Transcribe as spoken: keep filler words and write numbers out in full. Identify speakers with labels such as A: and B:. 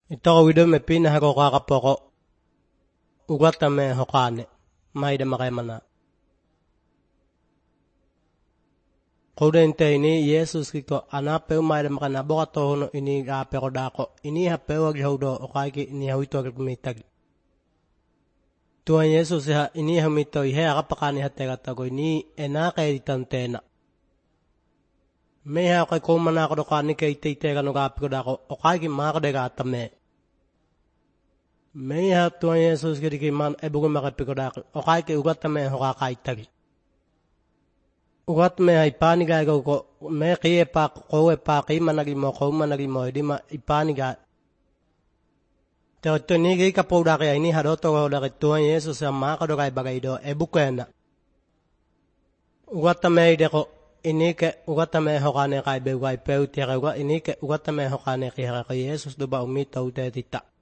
A: Ito video me pina hako kakapoko. Ugata me hokane. Maida makemana. Kudente ini Yesus kiko anape maida makana bokato hono ini gape kodako. Ini hape wagi haudo okaiki ini hauito agmitagi. Tuhan Yesus ya ini hamito ihe agapakani hate gatago ini enaka editantena. Meha kai komana ko dokani ke ite ite gano gape kodako okaiki makade gatame. Meha Tuhan Yesus kiri man ebugo makape kodako okaiki ugatame hokakai tagi. Ugat me ipani ga go me kie pa ko e pa ki managi mo ko managi mo di ma ipani ga. Te to ni gi ka pouda ga ini haroto go da Tuhan Yesus ma ka do ga bagai do ebukena. Ugat me de ko ini ke ugat me hokane kai be ga pe uti ga ini ke ugat me hokane ki ha Yesus do ba umi tau te tita.